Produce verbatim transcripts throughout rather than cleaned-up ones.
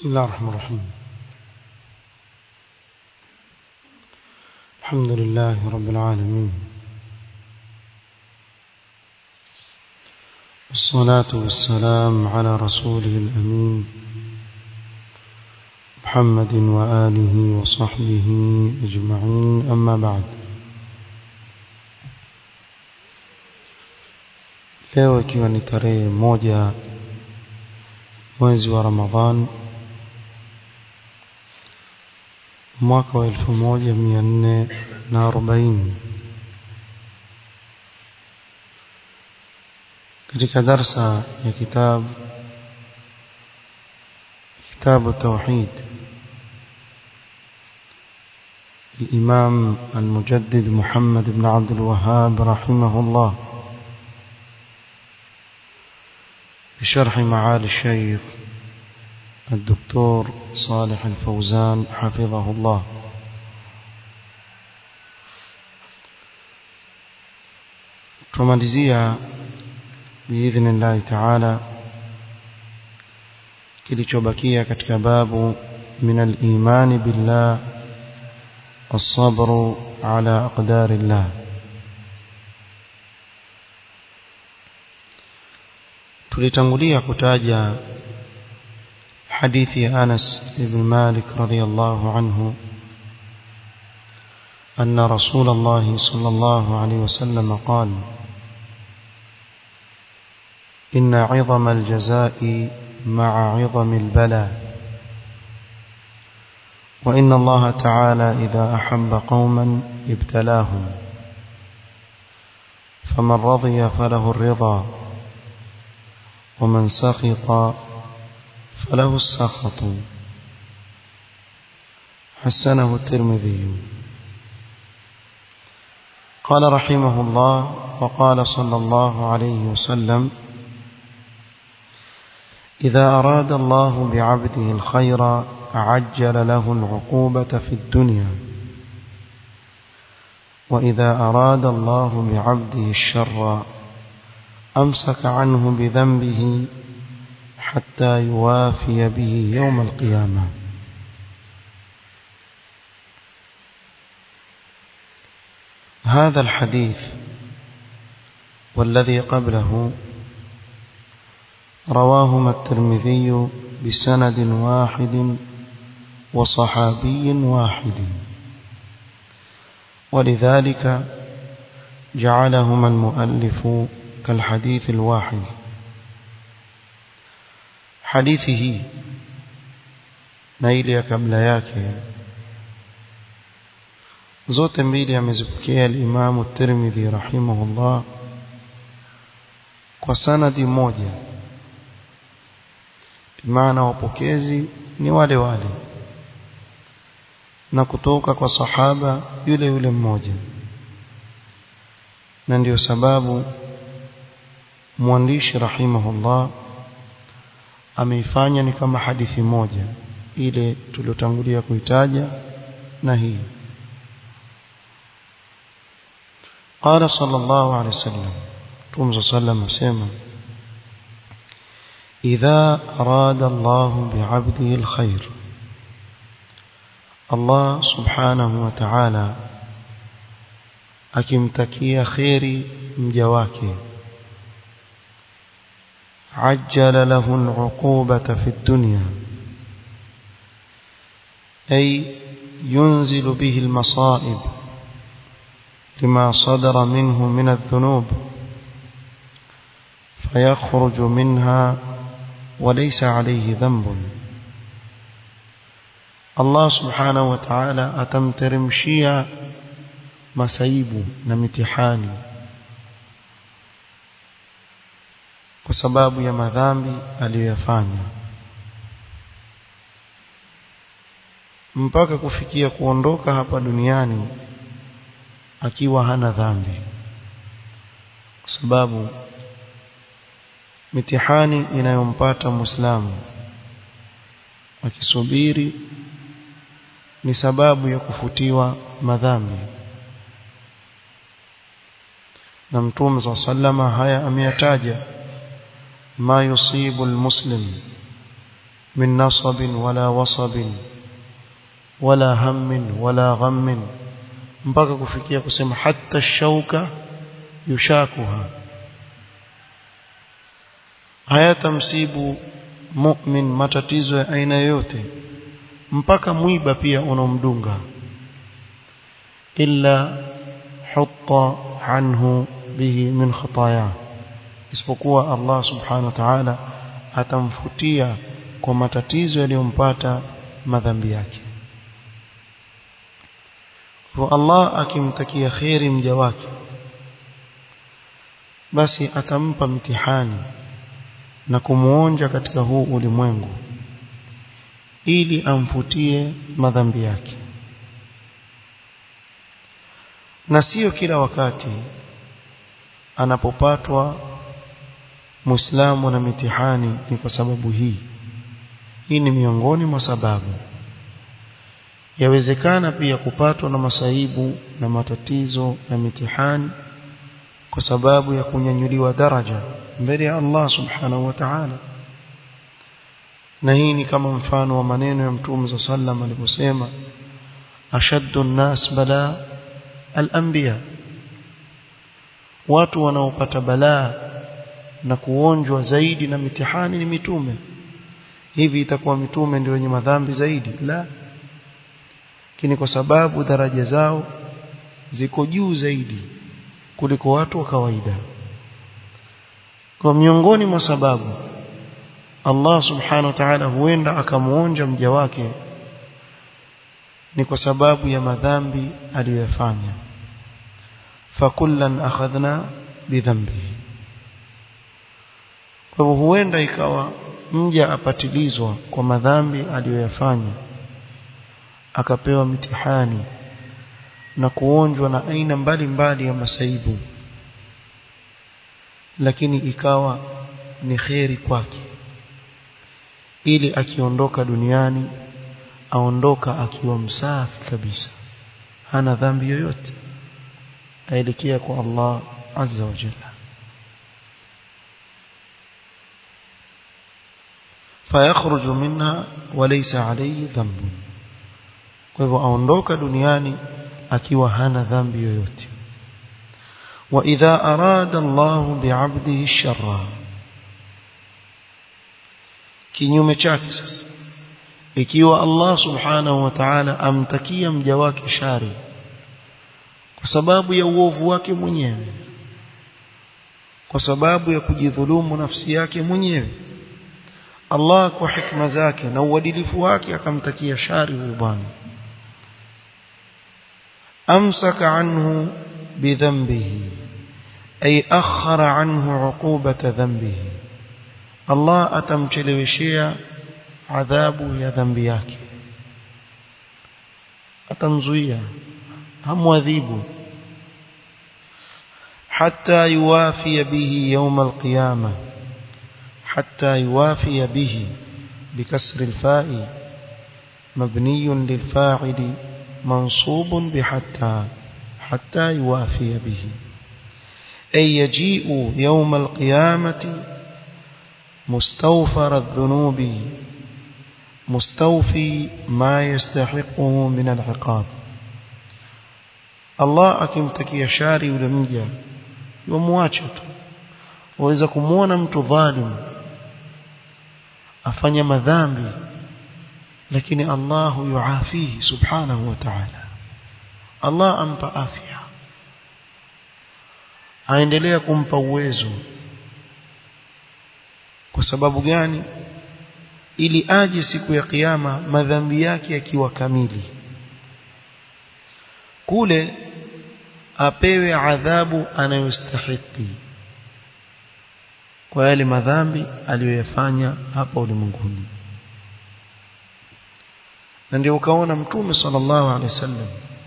بسم الله الرحمن الرحيم. الحمد لله رب العالمين، والصلاة والسلام على رسوله الأمين محمد وآله وصحبه أجمعين، أما بعد. leo ikiwa ni tarehe moja mwezi wa Ramadhan mwaka wa elfu moja mia nne na arobaini, katika darsa ya kitabu kitabu Tauhid الإمام المجدد محمد بن عبد الوهاب رحمه الله بشرح معالي الشيخ الدكتور صالح الفوزان حفظه الله. tumalizia باذن الله تعالى kilichobakia katika babu min al-iman billah as-sabr ala aqdar Allah. tulitangulia kutaja hadithi ya Anas ibn Malik radhiyallahu anhu أن رسول الله صلى الله عليه وسلم قال: إن عظم الجزاء مع عظم البلاء، وإن الله تعالى إذا أحب قوما ابتلاهم، فمن رضي فله الرضا، ومن سخط فله السخط. حسنه الترمذي. قال رحمه الله: وقال صلى الله عليه وسلم: إذا أراد الله بعبده الخير عجل له العقوبة في الدنيا، وإذا أراد الله بعبده الشر أمسك عنه بذنبه حتى يوافي به يوم القيامة. هذا الحديث والذي قبله رواهما الترمذي بسند واحد وصحابي واحد، ولذلك جعلهما المؤلف كالحديث الواحد. حديثه نيل قبل yake zote mbili amezipokea al-Imam at-Tirmidhi rahimahullah kwa sanadi moja, maana wapokezi ni wale wale na kutoka kwa sahaba yule yule mmoja, na ndio sababu mwandishi rahimahullah ameifanya ni kama hadithi moja ile tulotangulia kuitaja na hii. قال صلى الله عليه وسلم: توم صلى الله عليه وسلم: إذا أراد الله بعبده الخير، الله سبحانه وتعالى akimtakia khairi mja wake, عجل له العقوبة في الدنيا، أي ينزل به المصائب لما صدر منه من الذنوب فيخرج منها وليس عليه ذنب. الله سبحانه وتعالى atamteremshia masaibu na mitihani kwa sababu ya madhambi aliyoyafanya, mpaka kufikia kuondoka hapa duniani akiwa hana dhambi, kwa sababu mitihani inayompata Muislamu akisubiri ni sababu ya kufutiwa madhambi. Na Mtume sallama haya ameyataja: ma yusibu almuslim min nasabin wala wasabin wala hammin wala ghammin, mpaka kufikia kusema hatta shauka yushakuha. Hayatamsibu mu'min matatizo ya aina yote, mpaka mwiba pia unomdunga, illa hutta anhu bihi min khataya, isipokuwa Allah subhanahu wa ta'ala atamfutia kwa matatizo yaliyompata madhambi yake. Kwa Allah akimtakia khairi mja wake, basi atampa mtihani na kumuonja katika huu ulimwengu ili amfutie madhambi yake. Na sio kila wakati anapopatwa Muislamu na mitihani ni kwa sababu hii. Hii ni miongoni mwa sababu. Yawezekana pia kupatwa na masaibu na matatizo na mitihani kwa sababu ya kunyanyuliwa daraja mbele ya Allah subhanahu wa ta'ala. Na hii ni kama mfano wa maneno ya Mtume صلى الله عليه وسلم aliposema, ashaddu an-nas bala al-anbiya, watu wanaopata balaa na kuonjwa zaidi na mitihani ni mitume. Hivi itakuwa mitume ndio wenye madhambi zaidi? La, lakini kwa sababu daraja zao ziko juu zaidi kuliko watu wa kawaida. Kwa miongoni mwa sababu Allah subhanahu wa ta'ala huenda akamuonja mja wake ni kwa sababu ya madhambi aliyofanya. Fakullan akhadhna bidhambihi. Kwa hivyo huenda ikawa mja apatilizwa kwa madhambi aliyoyafanya, akapewa mitihani na kuonjwa na aina mbalimbali ya masaibu, lakini ikawa ni khairi kwake, ili akiondoka duniani aondoka akiwa msafi kabisa, hana dhambi yoyote, aelekea kwa Allah azza wa jalla. فيخرج منها وليس عليه ذنب. kwa hivyo aondoka duniani akiwa hana dhambi yoyote. wa idha arada Allah bi'abdihi sharra, kinyume chake sasa, ikiwa Allah subhanahu wa ta'ala amtakia mja wake shari kwa sababu ya uovu wake mwenyewe, kwa sababu ya kujidhulumu nafsi yake mwenyewe, Allah kwa hikma zake na uadilifu wake akamtakia shari huyo bwana, amsaka anhu bidhanbihi ay akhara anhu uqubata dhanbihi, Allah atamcheleweshea adhabu ya dhambi yake, atamzuia, hamwadhibu, hatta yuwafi bihi yawm al-qiyamah, حتى يوافي به بكسر الفاء مبني للفاعل منصوب بحتى حتى يوافي به، أي يجيء يوم القيامة مستوفر الذنوب مستوفي ما يستحقه من العقاب. الله akimtakia shari yule mja yomwacha tu. Waweza kumuona mtu dhalimu afanya madhambi, lakini Allah yuafihi subhanahu wa ta'ala, Allah ampa afya, aendelea kumpa uwezo. Kwa sababu gani? Ili aje siku ya kiyama madhambi yake yakiwa kamili, kule apewe adhabu anayostahili kwa yale madhambi aliyoyafanya hapa ulimwenguni. Na ndio ukaona Mtume sallallahu alaihi wasallam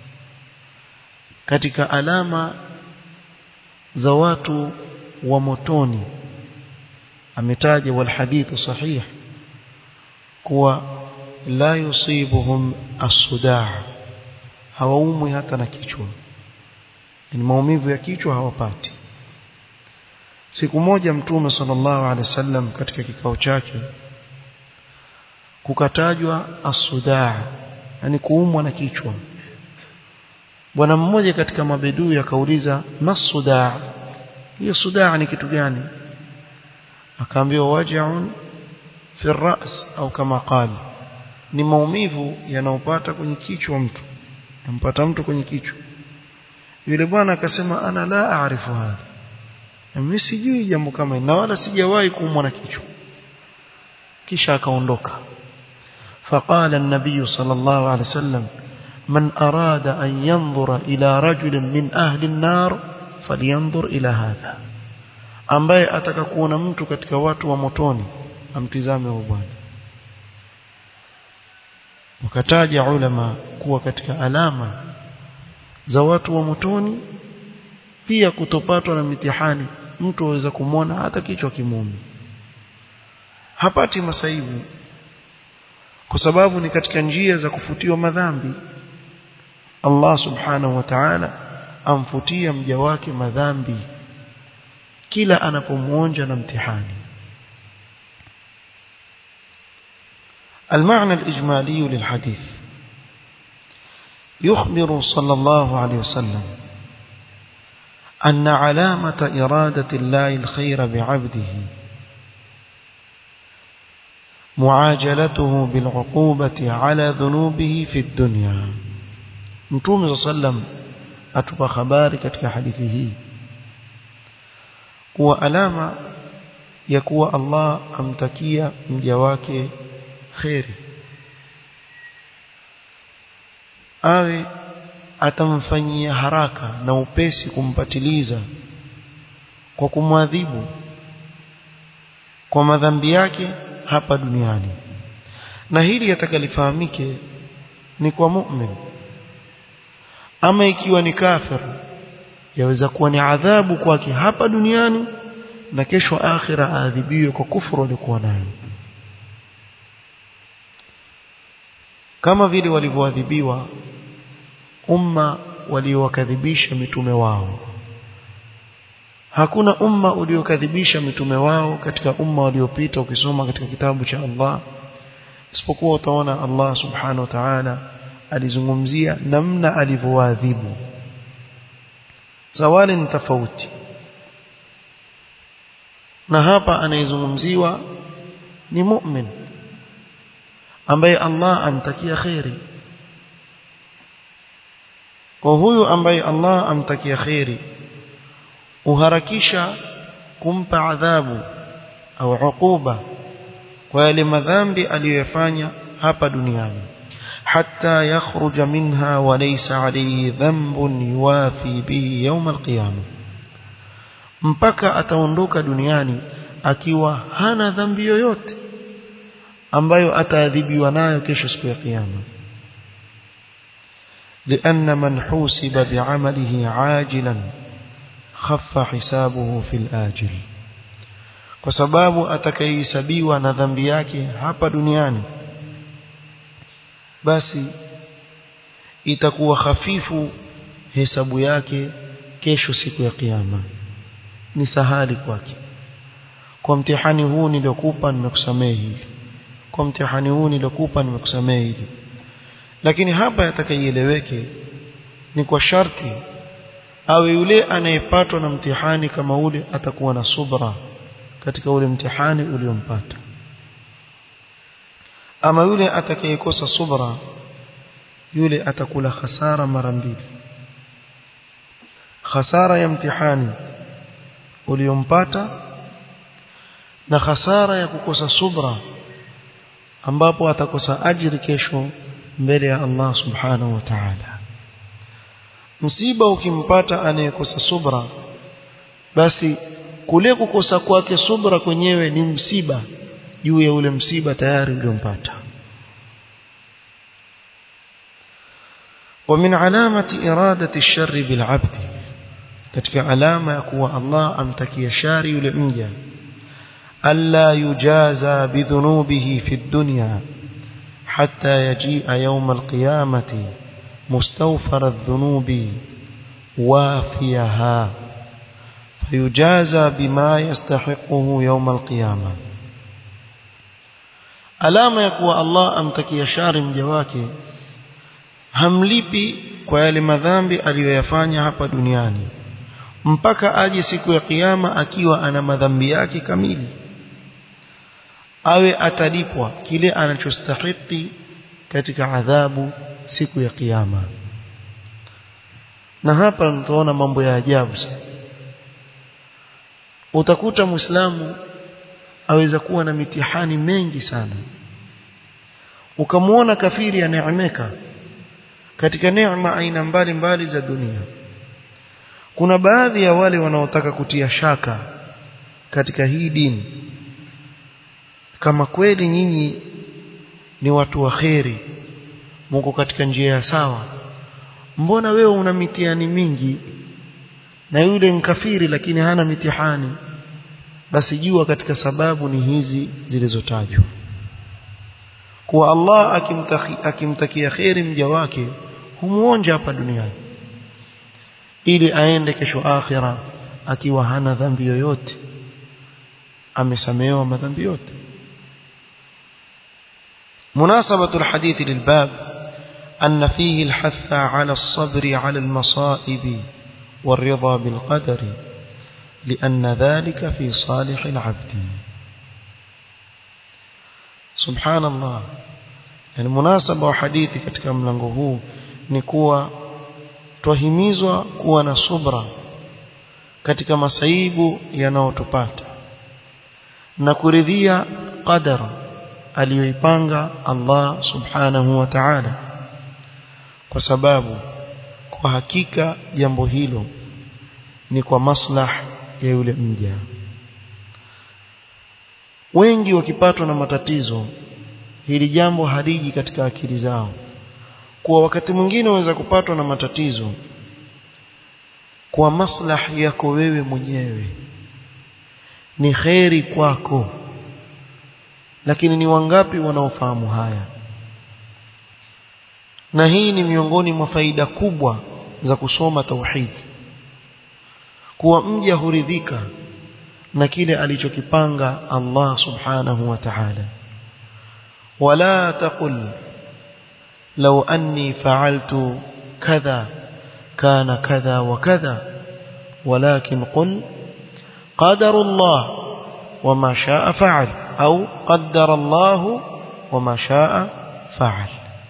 katika alama za watu wa motoni ametaja, wal hadithu sahih, kuwa la yusibuhum as-sudaa, hawaumwi hata na kichwa, ni maumivu ya kichwa hawapati. Siku moja Mtume sallallahu alaihi wasallam katika kikao chake kukatajwa as-sudaa, yani kuumwa na kichwa. Bwana mmoja katika mabedui akauliza, mas-sudaa, hiyo sudaa ni kitu gani? Akaambiwa waj'un fi ar-ra's, au kama qali, ni maumivu yanayopata kwenye kichwa mtu, yampata mtu kwenye kichwa. Yule bwana akasema, ana la aarifu hadha, mimi sijui jambo kama hili na wala sijawahi kuumwa na kichwa. Kisha akaondoka. فقال النبي صلى الله عليه وسلم من أراد أن ينظر إلى رجل من أهل النار فلينظر إلى هذا, ambaye atakakuona mtu katika watu wa motoni amtizame huyo bwana. Wakataja ulama kuwa katika alama za watu wa motoni pia kutopatwa na mitihani, mtu aweza kumwona hata kichwa kimuumi, hapati masaibu, kwa sababu ni katika njia za kufutiwa madhambi. Allah subhanahu wa ta'ala amfutia mja wake madhambi kila anapomuonja na mtihani. المعنى الإجمالي للحديث يخبر صلى الله عليه وسلم أن علامة إرادة الله الخير بعبده معاجلته بالعقوبة على ذنوبه في الدنيا. Mtume صلى الله عليه وسلم atupa habari katika hadithi hii kuwa alama ya kuwa Allah amtakia mja wake khairi, awe atamfanyia haraka na upesi kumpatiliza kwa kumwadhibu kwa madhambi yake hapa duniani. Na hili yatakalifahamike ni kwa mu'min. Ama ikiwa ni kafir, yaweza kuwa ni adhabu kwake hapa duniani na kesho akhira aadhibiwe kwa kufuru alikuwa nayo, kama vile walivyoadhibiwa umma waliowakadhibisha mitume wao. Hakuna umma uliokadhibisha mitume wao katika umma waliopita ukisoma katika kitabu cha Allah, isipokuwa utaona Allah subhanahu wa ta'ala alizungumzia namna alivyowaadhibu. Zawali ni tofauti, na hapa anayezungumziwa ni mu'min ambaye Allah amtakia khairi. Kwa huyu ambaye Allah amtakia khairi, uharakisha kumpa adhabu au ukuba kwa yale madhambi aliyofanya hapa duniani, hatta yakhruja minha wa laysa alayhi dhanbun yuwafi bihi yawm alqiyama, mpaka ataondoka duniani akiwa hana dhambi yoyote ambayo ataadhibiwa nayo kesho siku ya kiyama. لأن من حوسب بعمله عاجلا خف حسابه في الآجل, kwa sababu atakayehesabiwa na dhambi yake hapa duniani basi itakuwa hafifu hesabu yake kesho siku ya kiyama. Ni sahali kwake, kwa mtihani huu niliokupa nimekusamehe hili, kwa mtihani huu niliokupa nimekusamehe hili. Lakini hapa yatakayeeleweke ni kwa sharti awe yule anayepatwa na mtihani kama ule atakuwa na subra katika ule mtihani uliompata. Ama yule atakayekosa subra, yule atakula hasara mara mbili. Hasara ya mtihani uliompata na hasara ya kukosa subra, ambapo atakosa ajiri kesho mbele ya Allah subhanahu wa ta'ala. Msiba ukimpata anayekosa subra, basi kule kukosa kwake subra kwenyewe ni msiba juu ya ule msiba tayari uliompata. ومن علامة إرادة الشر بالعبد, katika alama ya kuwa Allah amtakia shari yule mja, alla yujaza bidhunubihi fi dunya hatta yajia yawm alqiyamati mustawfara adh-dhunubi wafiyaha fayujaza bima yastahiquhu yawm alqiyama. alama ya kuwa Allah amtakia shari mja wake, hamlipi kwa yale madhambi aliyoyafanya hapa duniani mpaka aje siku ya kiyama akiwa ana madhambi yake kamili, awe atalipwa kile anachostahili katika adhabu siku ya kiyama. Na hapa tunaona mambo ya ajabu sana. Utakuta Muislamu aweza kuwa na mitihani mengi sana, ukamuona kafiri aneemeka katika neema aina mbalimbali za dunia. Kuna baadhi ya wale wanaotaka kutia shaka katika hii dini, kama kweli nyinyi ni watu wa kheri, mko katika njia ya sawa, mbona wewe una mitihani mingi na yule mkafiri lakini hana mitihani? Basi jua katika sababu ni hizi zilizotajwa, kwa Allah akimtakia akimtakia kheri mja wake humuonja hapa duniani ili aende kesho akhira akiwa hana dhambi yoyote, amesamehewa madhambi yote. مناسبة الحديث للباب أن فيه الحث على الصبر على المصائب والرضا بالقدر، لأن ذلك في صالح العبد. سبحان الله. يعني مناسبة وحديثي katika mlango huu ni kuwa twahimizwa kuwa na subra katika masaibu yanayotupata na kuridhia qadar aliyoipanga Allah subhanahu wa ta'ala, kwa sababu kwa hakika jambo hilo ni kwa maslaha ya yule mja. Wengi wakipatwa na matatizo, hili jambo haliji katika akili zao, kwa wakati mwingine waweza kupatwa na matatizo kwa maslaha yako wewe mwenyewe, ni khairi kwako, lakini ni wangapi wanaofahamu haya? Na hii ni miongoni mwa faida kubwa za kusoma tauhid, kuwa mja huridhika na kile alichokipanga Allah subhanahu wa ta'ala. wala taqul law anni fa'altu kadha kana kadha wa kadha, walakin qul qadara Allah wama sha'a fa'al au qaddara Allah wama sha'a fa'al.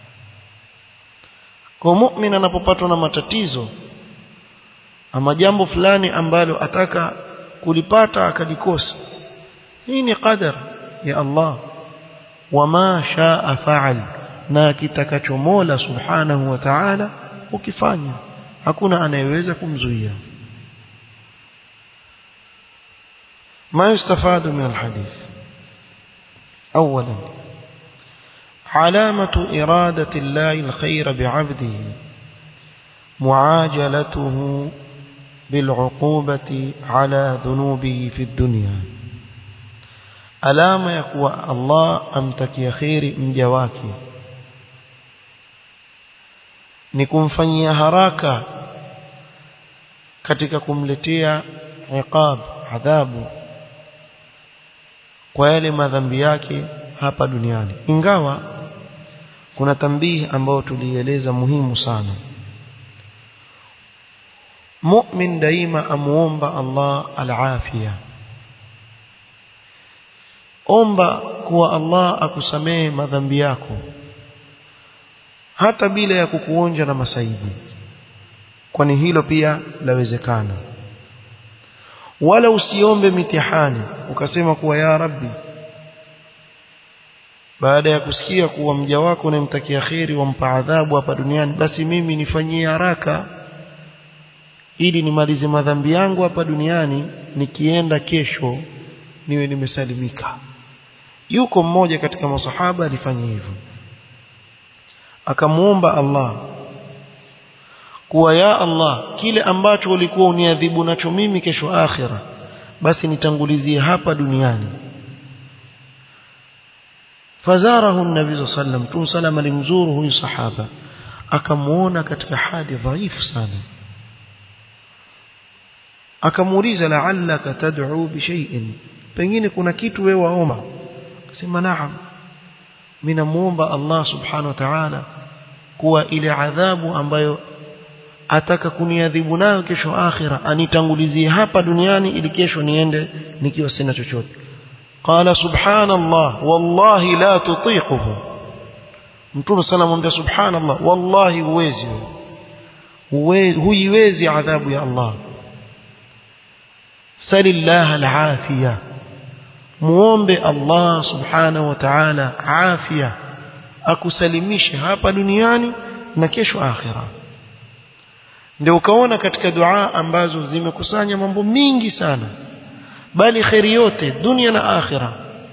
Kwa muumini anapopatwa na matatizo ama jambo fulani ambalo ataka kulipata akalikosa, hii ni qadar ya Allah, wama sha'a fa'al, na kitakacho Mola subhanahu wa ta'ala ukifanya, hakuna anayeweza kumzuia. ما يستفاد من الحديث: أولا علامة إرادة الله الخير بعبده معاجلته بالعقوبة على ذنوبه في الدنيا. alama ya kuwa Allah amtakia khairi mja wake ni kumfanyia haraka katika kumletea iqab, adhabu kwa yale madhambi yake hapa duniani. Ingawa kuna tambihi ambayo tulieleza muhimu sana, mu'min daima amuomba Allah al-afia, omba kuwa Allah akusamehe madhambi yako hata bila ya kukuonja na masaibu, kwani hilo pia lawezekana. Wala usiombe mitihani ukasema kuwa ya Rabbi, baada ya kusikia kuwa mja wako unamtakia khairi wampa adhabu hapa duniani, basi mimi nifanyie haraka ili nimalize madhambi yangu hapa duniani, nikienda kesho niwe nimesalimika. Yuko mmoja katika masahaba alifanya hivyo, akamuomba Allah kuwa ya Allah, kile ambacho ulikuwa uniadhibu nacho mimi kesho akhira, basi nitangulizie hapa duniani. Fazarahu an-nabii sallallahu alayhi wasallam, Mtume sallam alimzuru huyu sahaba, akamuona katika hali dhaifu sana, akamuuliza la'allaka tad'u bi shay'in, pengine kuna kitu wewe waomba? Akasema naam. mimi namuomba Allah subhanahu wa ta'ala kuwa ile adhabu ambayo ataka kuniadhibu nayo kesho akhira anitangulizie hapa duniani ili kesho niende nikiwa sina chochote. Qala subhanallah wallahi la tutiquhu. Mtume sallallahu alayhi wasallam subhanallah wallahi huwezi huiwezi adhabu ya Allah. Salillah al-afiyah, muombe Allah subhanahu wa ta'ala afya akusalimishe hapa duniani na kesho akhira. Ndio ukaona katika dua ambazo zimekusanya mambo mingi sana, bali khairi yote dunia na akhira,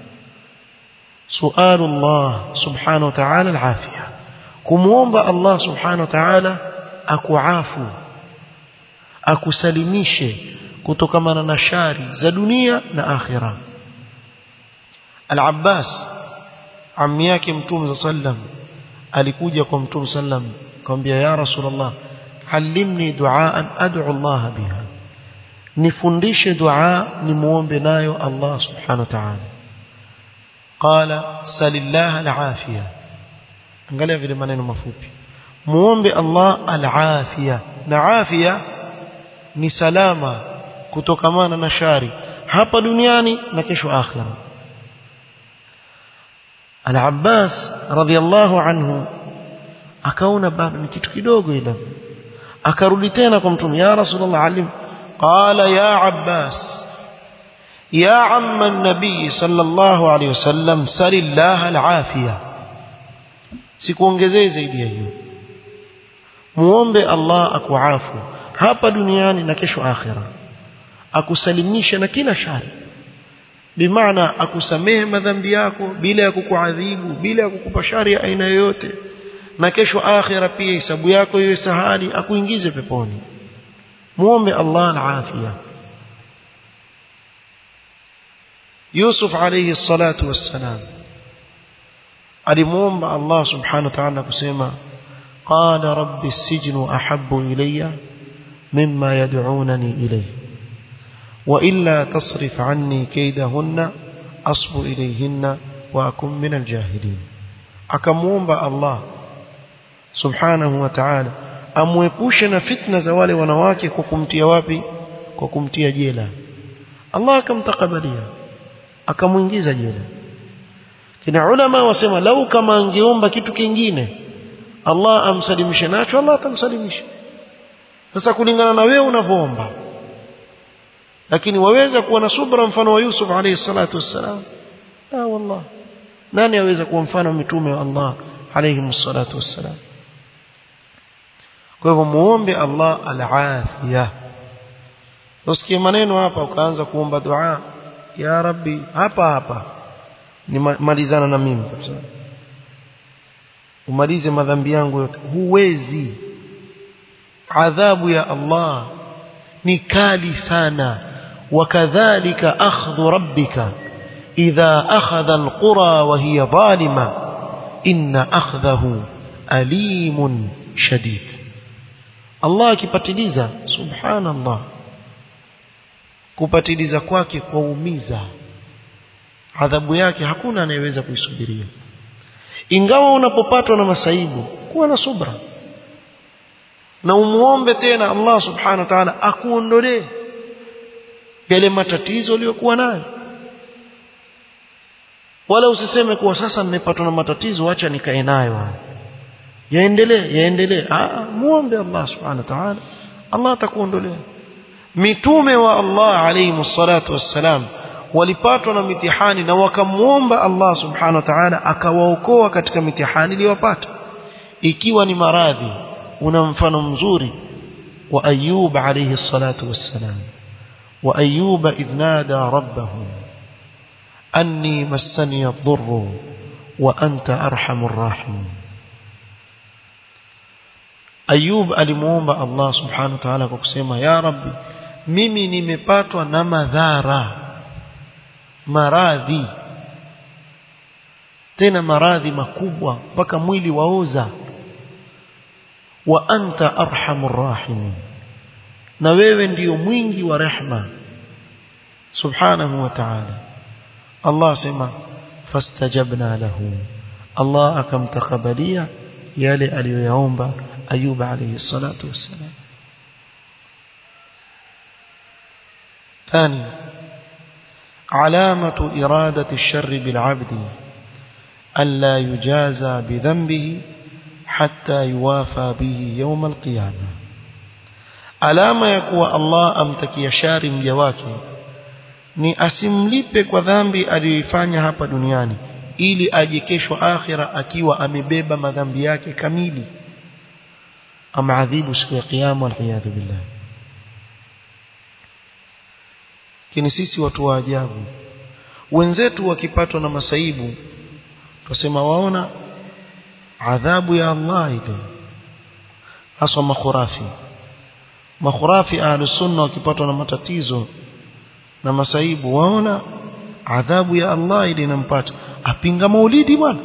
sualullah subhanahu wa ta'ala al-afiyah, kumuomba Allah subhanahu wa ta'ala akuafu akusalimishe kutokamana na shari za dunia na akhira. Al-Abbas ammi yake Mtume sallam alikuja kwa Mtume sallam akamwambia, ya Rasulullah, allimni duaan ad'u Allah biha, nifundishe dua nimuombe nayo Allah subhanahu wa ta'ala. Qala salillah al-afiyah. Angalia vile maneno mafupi, muombe Allah al-afiyah, na afya ni salama kutokamana na shari hapa duniani na kesho akhira. Al-Abbas radhiyallahu anhu akaona bado ni kitu kidogo ila, akarudi tena kwa Mtume, ya Rasulullah alim. Qala ya Abbas ya amma an-nabi sallallahu alayhi wasallam salillah al-afiyah, sikuongezee zaidi ya hiyo, muombe Allah akuafu hapa duniani na kesho akhira, akusalimisha na kila shari, bimaana akusamehe madhambi yako bila ya kukuadhibu, bila ya kukupa shari ya aina yoyote, na kesho akhira pia hisabu yako iwe sahali, akuingize peponi. Muombe Allah al-afia. Yusuf alayhi salatu wassalam alimuomba Allah subhanahu wa ta'ala kusema, qala rabbi as-sijnu ahabbu ilayya mimma yad'unani ilayhi wa illa tasrif anni kaydahunna asbu ilayhinna wa akun min al-jahilin. Akamuomba Allah subhanahu wa ta'ala amwepushe na fitna za wale wanawake kwa kumtia wapi? Kwa kumtia jela. Allah akamtakabalia, akamuingiza jela. Kina ulama wasema lau kama angeomba kitu kingine Allah amsalimishe nacho, Allah atamsalimisha. Sasa kulingana na wewe unavyoomba, lakini waweza kuwa na subra mfano wa Yusuf alayhi salatu wassalam? Ah, wallah, nani aweza kuwa mfano mitume wa Allah alayhi salatu wassalam? Kwa hivyo muombe Allah al-afiyah. Usikie maneno hapa ukaanza kuomba dua, ya Rabbi, hapa hapa ni malizana na mimi kabisa, umalize madhambi yangu yote, huwezi. Adhabu ya Allah ni kali sana. Wakadhalika akhdhu rabbika idha akhadha alqura wa hiya zalima inna akhdahu alimun shadid. Allah akipatiliza, subhanallah, kupatiliza kwake kwa umiza, adhabu yake hakuna anayeweza kuisubiria. Ingawa unapopatwa na masaibu, kuwa na subra na umuombe tena Allah subhanahu wa ta'ala akuondolee yale matatizo uliyokuwa nayo. Wala usiseme kuwa sasa nimepatwa na matatizo acha nikae nayo, yaendelee yaendelee. Ah, muombe Allah subhanahu wa ta'ala, Allah atakuondolea. Mitume wa Allah alayhi salatu wassalam walipatwa na mitihani na wakamuomba Allah subhanahu wa ta'ala akawaokoa katika mitihani iliyowapata. Ikiwa ni maradhi, una mfano mzuri wa Ayyub alayhi salatu wassalam. Wa Ayyub idh nada rabbahu anni massani ad-dhurru wa anta arhamur rahimin. Ayyub alimuomba Allah subhanahu wa ta'ala kwa kusema, ya Rabbi, mimi nimepatwa na madhara, maradhi, tena maradhi makubwa mpaka mwili waoza. Wa anta arhamur rahimin, na wewe ndiyo mwingi wa rehma subhanahu wa ta'ala. Allah sema fastajabna lahu, Allah akamtakabalia yale aliyoyaomba Ayub alayhi salatu wassalam. ثانيا علامة إرادة الشر بالعبد ألا يجازى بذنبه حتى يوافى به يوم القيامة. alama ya kuwa Allah amtakia shari mja wake ni asimlipe kwa dhambi aliyoifanya hapa duniani, ili aje kesho akhira akiwa amebeba madhambi yake kamili, amaadhibu siku ya kiyama, waliyadhu billah. Kini sisi watu wa ajabu, wenzetu wakipatwa na masaibu tusema waona adhabu ya Allah ile, hasa makhurafi makhurafi ahlus sunna wakipatwa na matatizo na masaibu waona adhabu ya Allah ile inampata, apinga maulidi bwana.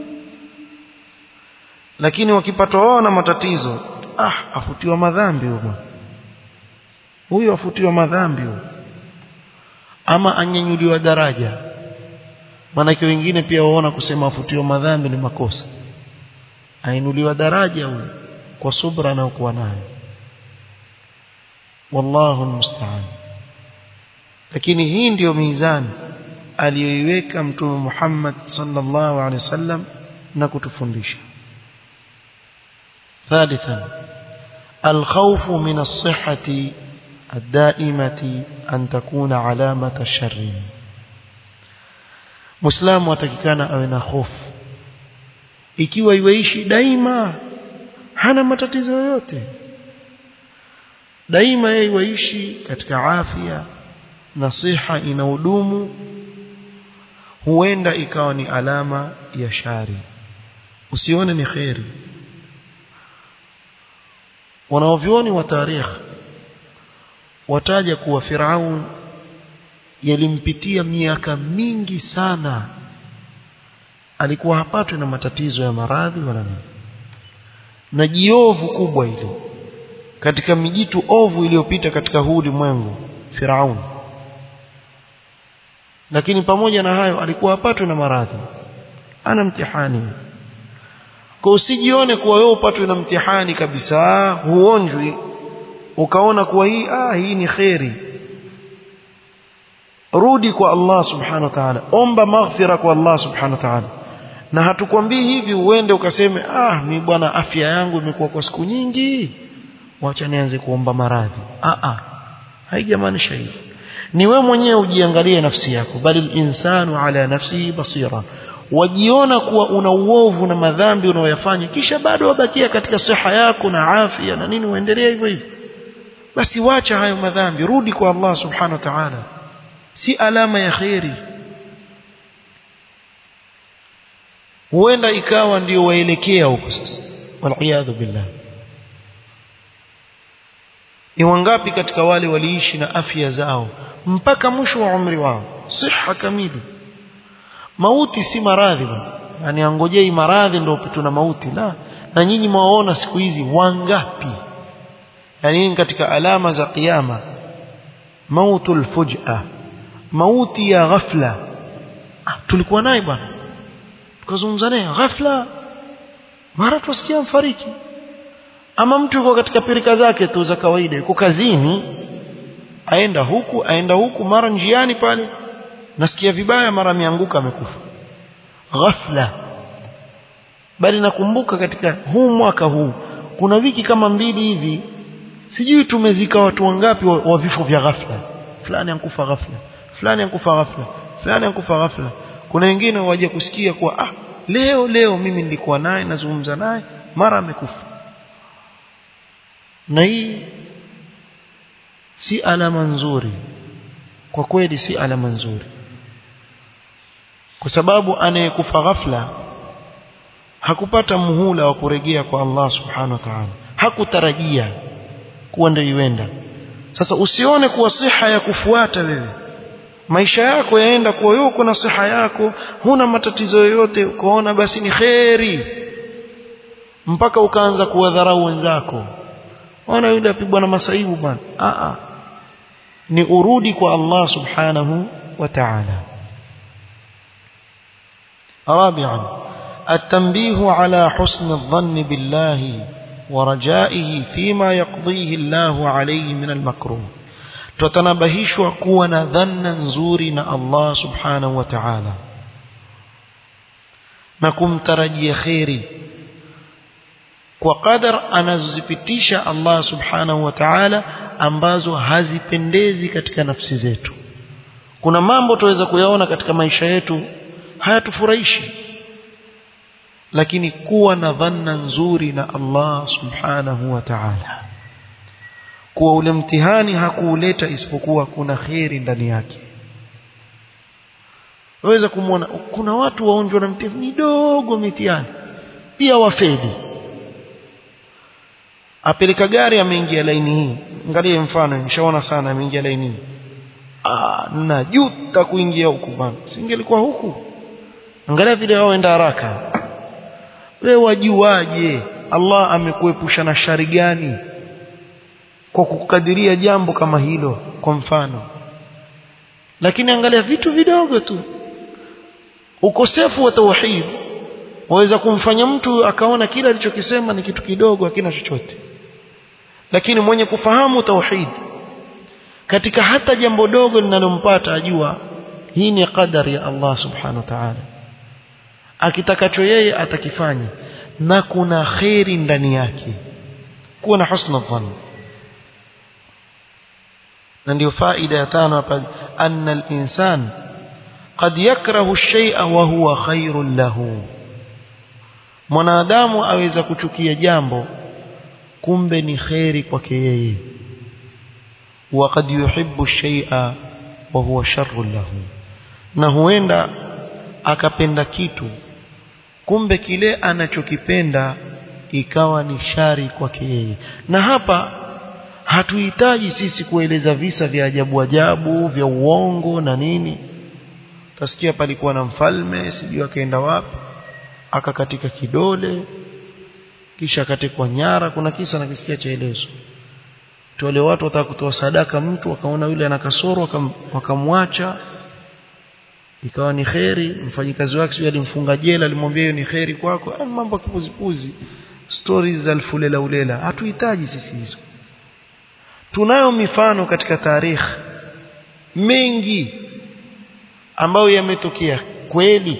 Lakini wakipatwa wao na matatizo, ah afutiwa madhambi huyo huyo afutiwa madhambi huyo, ama anyanyuliwa daraja. Maana wengine pia waona kusema afutiwa madhambi ni makosa, ainuliwa daraja huyo kwa subra na kuwa nayo. Wallahu almusta'an. Lakini hii ndio mizani aliyoiweka Mtume Muhammad sallallahu alaihi wasallam na kutufundisha. ثالثا الخوف من الصحة الدائمة أن تكون علامة الشر. مسلم watakikana awe na hofu ikiwa iweishi daima hana matatizo yoyote, daima yeye iweishi katika afya na siha inahudumu, huenda ikawa ni alama ya shari, usione ni khairi. Wanaovioni wa tarikh wataja kuwa Firaun yalimpitia miaka mingi sana, alikuwa hapatwi na matatizo ya maradhi wala nini, na jiovu kubwa ile katika mijitu ovu iliyopita katika huu ulimwengu, Firaun. Lakini pamoja na hayo alikuwa hapatwi na maradhi, ana mtihani. Kwa usijione kuwa wewe upatwe na mtihani kabisa, huonjwi ukaona kuwa hii ah hii ni khairi. Rudi kwa Allah subhanahu wa ta'ala, omba maghfira kwa Allah subhanahu wa ta'ala. Na hatukwambii hivi uende ukaseme ah mimi bwana afya yangu imekuwa kwa siku nyingi, wacha nianze kuomba maradhi. Ah ah, haijamaanisha hivi. Ni wewe mwenyewe ujiangalie nafsi yako, bali insanu ala nafsihi basira. Wajiona kuwa una uovu na madhambi unayoyafanya, kisha bado wabakia katika siha yako na afya na nini, uendelee hivyo hivyo, basi wacha hayo madhambi, rudi kwa Allah subhanahu wa ta'ala. Si alama ya khairi. Huenda ikawa ndio waelekea huko sasa, waliyadhu billah. Ni wangapi katika wale waliishi na afya zao mpaka mwisho wa umri wao, siha kamili. Mauti si maradhi bwana, yani angojei maradhi ndio upitwe na mauti, la. Na nyinyi mwaona siku hizi wangapi, yani katika alama za kiyama, mautul fuj'a, mauti ya ghafla. Ah, tulikuwa naye bwana, tukazungumza naye ghafla, mara tusikia mfariki. Ama mtu yuko katika pirika zake tu za kawaida, yuko kazini, aenda huku aenda huku, mara njiani pale nasikia vibaya, mara ameanguka amekufa ghafla. Bali nakumbuka katika huu mwaka huu kuna wiki kama mbili hivi, sijui tumezika watu wangapi wa, wa vifo vya ghafla. Fulani ankufa ghafla, fulani ankufa ghafla, fulani ankufa ghafla. Kuna wengine waje kusikia kwa ah leo leo mimi nilikuwa naye nazungumza naye, mara amekufa. Na hii si alama nzuri, kwa kweli si alama nzuri. Kwa sababu anayekufa ghafla hakupata muhula wa kurejea kwa Allah subhanahu wa ta'ala, hakutarajia kuwa ndio iwenda. Sasa usione kuwa siha ya kufuata wewe, maisha yako yaenda kwa wewe uko na siha yako, huna matatizo yoyote, ukaona basi ni khairi, mpaka ukaanza kuwadharau wenzako. Ona yule apigwa na masaibu bwana. A a, ni urudi kwa Allah subhanahu wa ta'ala. رابعا التنبيه على حسن الظن بالله ورجائه فيما يقضيه الله عليه من المكروه tutanabahishwa kuwa na dhanna nzuri na Allah subhanahu wa ta'ala na kumtarajia khairi kwa qadar anazozipitisha Allah subhanahu wa ta'ala ambazo hazipendezi katika nafsi zetu. Kuna mambo tuweza kuyaona katika maisha yetu hayatufurahishi, lakini kuwa na dhanna nzuri na Allah subhanahu wa ta'ala, kuwa ule mtihani hakuuleta isipokuwa kuna khairi ndani yake. Waweza kumuona kuna watu waonjwa na mtihani midogo mitihani pia wafeli. Apeleka gari ameingia laini hii, angalia mfano nishaona sana, ameingia laini hii, ah najuta kuingia huku bwana, singelikuwa huku. Angalia vile waenda haraka. Wewe wajuaje Allah amekuepusha na shari gani kwa kukadiria jambo kama hilo kwa mfano? Lakini angalia vitu vidogo tu. Ukosefu wa tauhid waweza kumfanya mtu akaona kila alichokisema ni kitu kidogo, hakina chochote. Lakini mwenye kufahamu tauhid, katika hata jambo dogo linalompata ajua hii ni qadari ya Allah subhanahu wa ta'ala, akitakacho yeye atakifanya na kuna khairi ndani yake. Kuwa na husna dhann. Na ndio faida ya tano hapa, anna al-insan qad yakrahu ash-shay'a wa huwa khairun lahu. Mwanadamu aweza kuchukia jambo kumbe ni khairi kwake yeye, wa qad yuhibbu ash-shay'a wa huwa sharrun lahu. Na huenda akapenda kitu kumbe kile anachokipenda ikawa ni shari kwake yeye. Na hapa hatuhitaji sisi kueleza visa vya ajabu ajabu vya uongo na nini. Tasikia palikuwa na mfalme sijui akaenda wapi akakatika kidole kisha akatekwa nyara. Kuna kisa na kisikia chaelezo tu, wale watu wataka kutoa sadaka, mtu wakaona yule ana kasoro wakamwacha, ikawa ni khairi. Mfanyikazi wake sio alimfunga jela, alimwambia hiyo ni khairi kwako. Ah, mambo kipuzipuzi, stories za alfulela ulela. Hatuhitaji sisi hizo. Tunayo mifano katika tarikhi mengi ambayo yametokea kweli,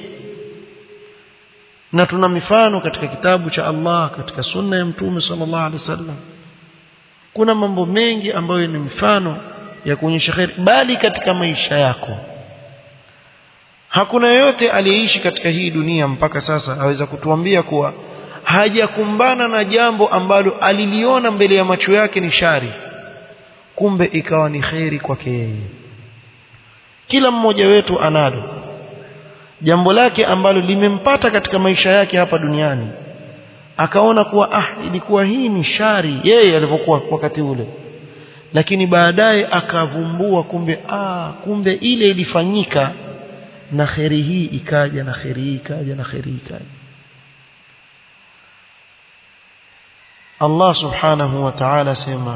na tuna mifano katika kitabu cha Allah, katika sunna ya Mtume sallallahu alaihi wasallam. Kuna mambo mengi ambayo ni mfano ya kuonyesha khairi, bali katika maisha yako. Hakuna yote aliyeishi katika hii dunia mpaka sasa aweza kutuambia kuwa hajakumbana na jambo ambalo aliliona mbele ya macho yake ni shari kumbe ikawa ni khairi kwake yeye. Kila mmoja wetu analo jambo lake ambalo limempata katika maisha yake hapa duniani, akaona kuwa ah ilikuwa hii ni shari yeye alipokuwa wakati ule, lakini baadaye akavumbua kumbe ah kumbe ile ilifanyika na khairi hii ikaja, na khairi hii ikaja, na khairi hii ikaja. Allah subhanahu wa ta'ala sema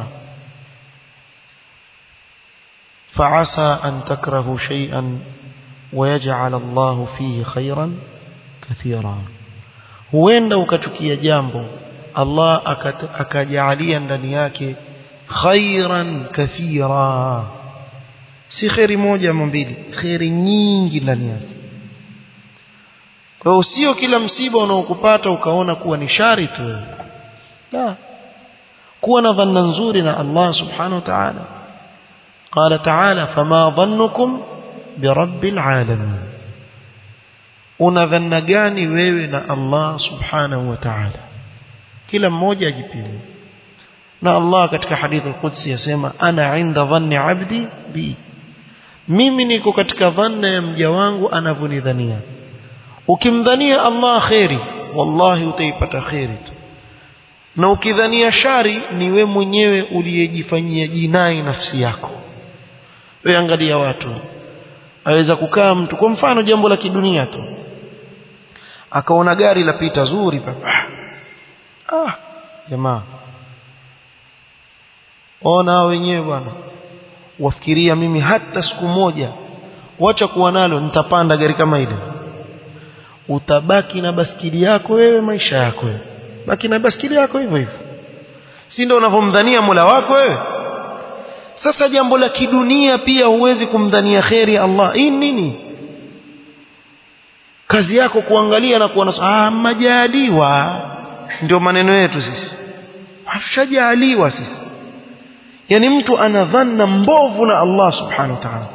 fa'asa an takrahu shay'an wa yaj'al Allah fihi khayran kathira. Huenda ukachukia jambo Allah akajalia ndani yake khayran kathira, si khairi moja ama mbili, khairi nyingi ndani yake. Kwa hiyo sio kila msiba unaokupata ukaona kuwa ni shari tu. La, kuwa na dhanna nzuri na Allah subhanahu wa ta'ala. Qala ta'ala fama dhannukum birabbil alamin. Una dhanna gani wewe na Allah subhanahu wa ta'ala? Kila mmoja ajipime. Na Allah katika hadithi al-Qudsi yasema ana inda dhanni 'abdi bi, mimi niko katika dhanna ya mja wangu anavyonidhania. Ukimdhania Allah khairi, wallahi utaipata khairi tu. Na ukidhania shari, ni we mwenyewe uliyejifanyia jinai nafsi yako. Wewe angalia watu, aweza kukaa mtu kwa mfano jambo la kidunia tu, akaona gari lapita zuri papa, ah jamaa ona wenyewe bwana, wafikiria mimi hata siku moja wacha kuwa nalo nitapanda gari kama ile. utabaki na baskili yako wewe maisha yako wewe, baki na baskili yako hivyo hivyo, si ndio unavyomdhania Mola wako wewe? Sasa jambo la kidunia pia huwezi kumdhania khairi Allah. Hii nini? Kazi yako kuangalia na kuona ah, majaliwa. Ndio maneno yetu sisi, hatushajaliwa sisi. Yani mtu anadhana mbovu na Allah subhanahu wa ta'ala,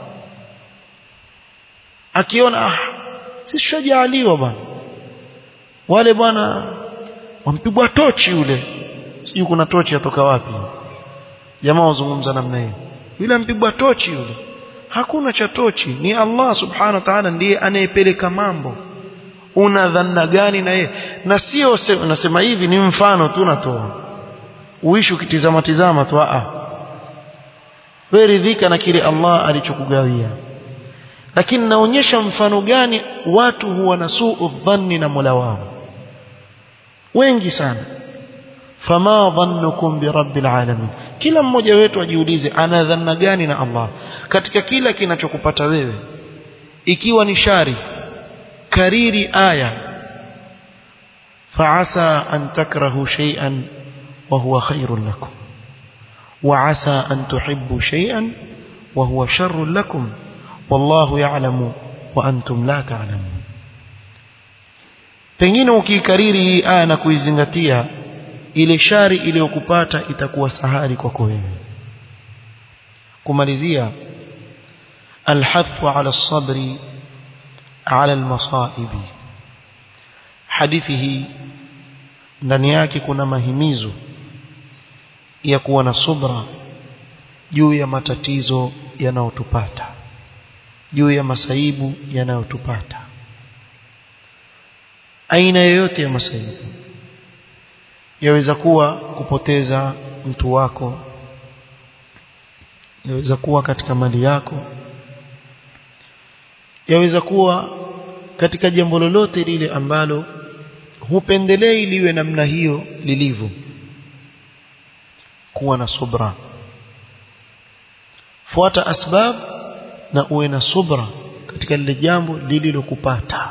akiona ah, sisi shajaliwa bwana, wale bwana wampigwa tochi yule, sijui kuna tochi yatoka wapi, jamaa wazungumza namna hiyo, yule mpigwa tochi yule. Hakuna cha tochi, ni Allah subhanahu wa ta'ala ndiye anayepeleka mambo. Una dhanna gani na yeye? Na sio nasema hivi, ni mfano tu natoa, uishi ukitizama tizama tu. A wewe ridhika na kile Allah alichokugawia. Lakini naonyesha mfano gani watu huwa na suu dhanni na Mola wao wengi sana. Fama dhannukum bi rabbil alamin, kila mmoja wetu ajiulize ana dhanna gani na Allah katika kila kinachokupata wewe. Ikiwa ni shari, kariri aya fa'asa an takrahu shay'an wa huwa khairun lakum wa 'asa an tuhibbu shay'an wa huwa sharrun lakum wallahu ya'lamu wa antum la ta'lamun. Pengine ukikariri hii aya na kuizingatia, ile shari iliyokupata itakuwa sahali kwako wewe. Kumalizia, alhathu ala as-sabri ala al-masaibi. Hadithi hii ndani yake kuna mahimizo ya kuwa na subra juu ya matatizo yanayotupata, juu ya masaibu yanayotupata. Aina yoyote ya masaibu, yaweza kuwa kupoteza mtu wako, yaweza kuwa katika mali yako, yaweza kuwa katika jambo lolote lile ambalo hupendelei liwe namna hiyo lilivyo. Kuwa na subra, fuata asbab na uwe na subra katika lile jambo lililokupata.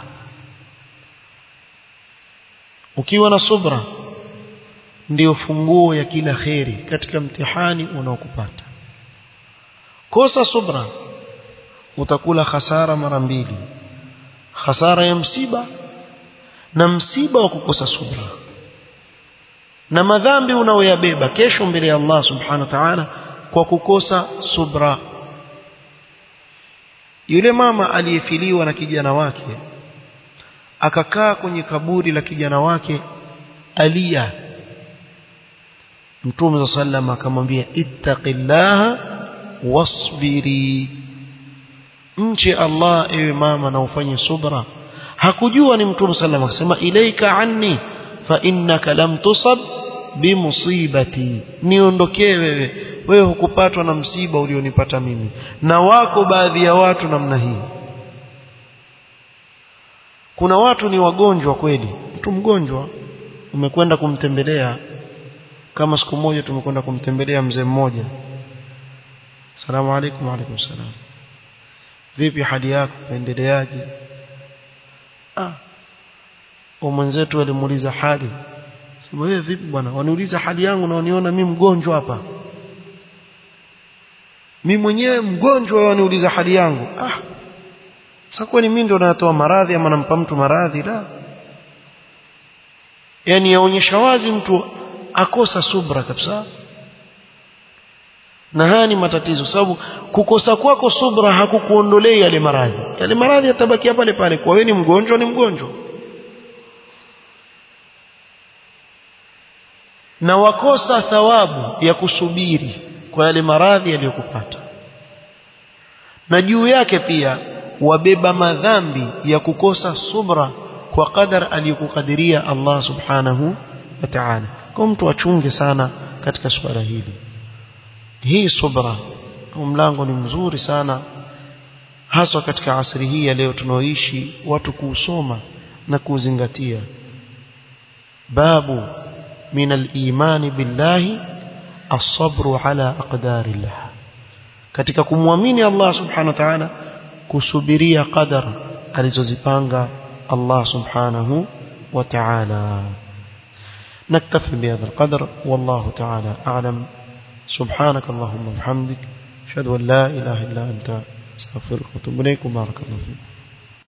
Ukiwa na subra ndio funguo ya kila khairi katika mtihani unaokupata. Kosa subra utakula hasara mara mbili, hasara ya msiba na msiba wa kukosa subra, na madhambi unaoyabeba kesho mbele ya Allah subhanahu wa ta'ala kwa kukosa subra. Yule mama aliyefiliwa na kijana wake akakaa kwenye kaburi la kijana wake alia, Mtume sallam akamwambia ittaqillaha wasbiri, mche Allah ewe mama na ufanye subra. Hakujua ni Mtume sallam akasema ilaika anni fa innaka lam tusab bimusibati, niondokee wewe, wewe hukupatwa na msiba ulionipata mimi. Na wako baadhi ya watu namna hii. Kuna watu ni wagonjwa kweli, mtu mgonjwa umekwenda kumtembelea, kama siku moja tumekwenda kumtembelea mzee mmoja. Asalamu alaykum. Wa alaykum salam. Vipi hali yako, unaendeleaje? Ah, mwenzetu alimuuliza hali. Sema wewe vipi bwana, waniuliza hali yangu na waniona mimi mgonjwa hapa? Mimi mwenyewe mgonjwa waniuliza hali yangu. Ah, sasa kwani mimi ndo natoa maradhi ama nampa mtu maradhi? La. Yani yaonyesha wazi mtu akosa subra kabisa. Na haya ni matatizo, sababu kukosa kwako subra hakukuondolea yale maradhi. Yale maradhi yatabaki pale pale, kwa wewe ni mgonjwa ni mgonjwa. Na wakosa thawabu ya kusubiri kwa yale maradhi yaliyokupata. Na juu yake pia wabeba madhambi ya kukosa subra kwa qadar aliyokukadiria Allah subhanahu wa ta'ala. Kwa mtu achunge sana katika swala hili. Hii subra, mlango ni mzuri sana, hasa katika asri hii ya leo tunaoishi, watu kuusoma na kuzingatia. Babu min al-imani billahi as-sabru ala aqdarillah, katika kumwamini Allah subhanahu wa ta'ala kusubiria qadar alizozipanga Allah subhanahu wa ta'ala. نكتفي بهذا القدر والله تعالى أعلم. سبحانك اللهم وبحمدك أشهد أن لا إله إلا أنت أستغفرك وأتوب إليك وبارك الله فيك.